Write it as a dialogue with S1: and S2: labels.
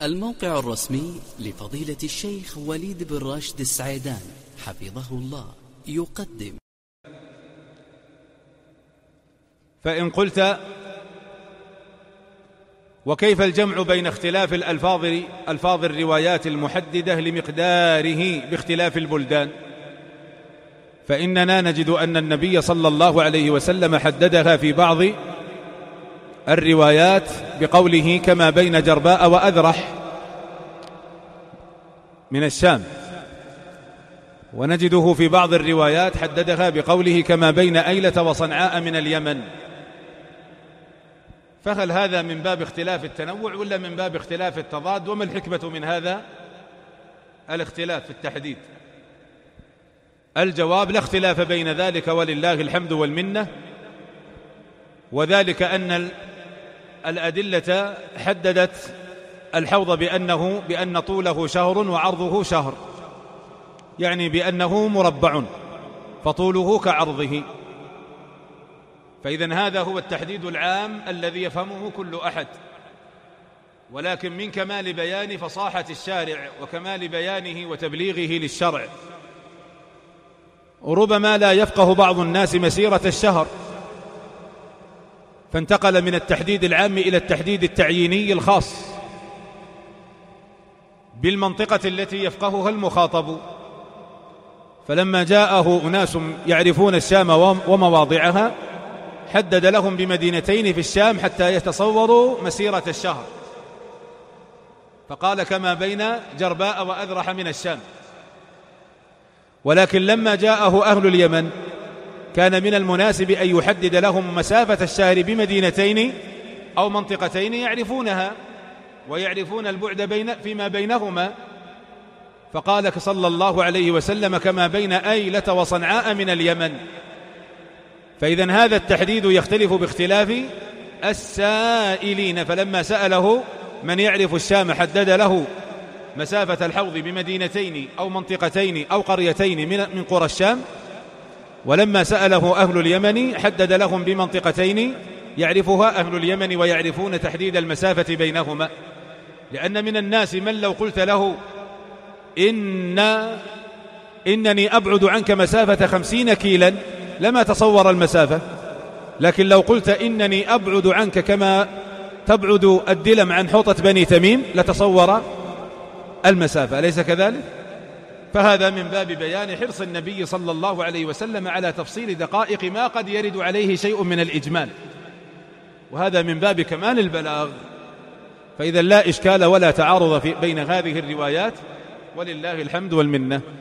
S1: الموقع الرسمي لفضيلة الشيخ وليد بن راشد السعيدان حفظه الله يقدم.
S2: فإن قلت وكيف الجمع بين اختلاف ألفاظ الروايات المحددة لمقداره باختلاف البلدان، فإننا نجد أن النبي صلى الله عليه وسلم حددها في بعض الروايات بقوله كما بين جرباء وأذرح من الشام، ونجده في بعض الروايات حددها بقوله كما بين أيلة وصنعاء من اليمن. فهل هذا من باب اختلاف التنوع ولا من باب اختلاف التضاد؟ وما الحكمة من هذا الاختلاف في التحديد؟ الجواب: لا اختلاف بين ذلك ولله الحمد والمنة، وذلك أن الأدلة حددت الحوض بأن طوله شهر وعرضه شهر، يعني بأنه مربع فطوله كعرضه. فإذن هذا هو التحديد العام الذي يفهمه كل أحد، ولكن من كمال بيان فصاحة الشارع وكمال بيانه وتبليغه للشرع ربما لا يفقه بعض الناس مسيرة الشهر، فانتقل من التحديد العام إلى التحديد التعييني الخاص بالمنطقة التي يفقهها المخاطب. فلما جاءه أناس يعرفون الشام ومواضعها حدد لهم بمدينتين في الشام حتى يتصوروا مسيرة الشهر، فقال كما بين جرباء وأذرح من الشام. ولكن لما جاءه أهل اليمن كان من المناسب أن يحدد لهم مسافة الشهر بمدينتين أو منطقتين يعرفونها ويعرفون البعد فيما بينهما، فقال صلى الله عليه وسلم كما بين أيلة وصنعاء من اليمن. فإذن هذا التحديد يختلف باختلاف السائلين، فلما سأله من يعرف الشام حدد له مسافة الحوض بمدينتين أو منطقتين أو قريتين من قرى الشام، ولما سأله أهل اليمن حدد لهم بمنطقتين يعرفها أهل اليمن ويعرفون تحديد المسافة بينهما. لأن من الناس من لو قلت له إنني أبعد عنك مسافة 50 كيلا لما تصور المسافة، لكن لو قلت إنني أبعد عنك كما تبعد الدلم عن حوطة بني تميم لتصور المسافة، أليس كذلك؟ فهذا من باب بيان حرص النبي صلى الله عليه وسلم على تفصيل دقائق ما قد يرد عليه شيء من الإجمال، وهذا من باب كمال البلاغ. فإذا لا إشكال ولا تعارض بين هذه الروايات ولله الحمد والمنة.